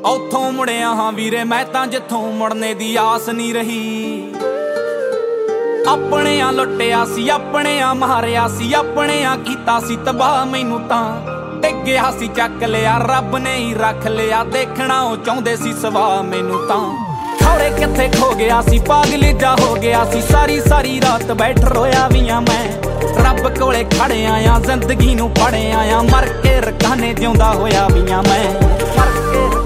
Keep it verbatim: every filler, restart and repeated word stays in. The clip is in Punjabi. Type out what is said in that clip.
ਉੱਥੋਂ ਮੁੜਿਆ ਹਾਂ ਵੀਰੇ ਮੈਂ ਤਾਂ ਜਿੱਥੋਂ ਮੁੜਨੇ ਦੀ ਆਸ ਨਹੀਂ ਰਹੀ। ਆਪਣਿਆਂ ਲੁੱਟਿਆ ਸੀ, ਆਪਣਿਆਂ ਮਾਰਿਆ ਸੀ, ਆਪਣਿਆਂ ਕੀਤਾ ਸੀ ਤਬਾਹ। ਮੈਨੂੰ ਤਾਂ ਡਿੱਗਿਆ ਸੀ ਚੱਕ ਲਿਆ, ਰੱਬ ਨੇ ਹੀ ਰੱਖ ਲਿਆ, ਦੇਖਣਾ ਉਹ ਚਾਹੁੰਦੇ ਸੀ ਸਵਾ। ਮੈਨੂੰ ਤਾਂ ਖੌਰੇ ਕਿੱਥੇ ਖੋ ਗਿਆ ਸੀ, ਪਾਗਲ ਜਾ ਹੋ ਗਿਆ ਸੀ। ਸਾਰੀ ਸਾਰੀ ਰਾਤ ਬੈਠ ਰੋਇਆ ਵੀ ਆ ਮੈਂ, ਰੱਬ ਕੋਲੇ ਖੜਿਆ ਆ, ਜ਼ਿੰਦਗੀ ਨੂੰ ਪੜਿਆ ਆ। ਮਰ ਕੇ ਰਕਾਨੇ ਜਿਉਂਦਾ ਹੋਇਆ ਵੀ ਆ ਮੈਂ, ਮਰ ਕੇ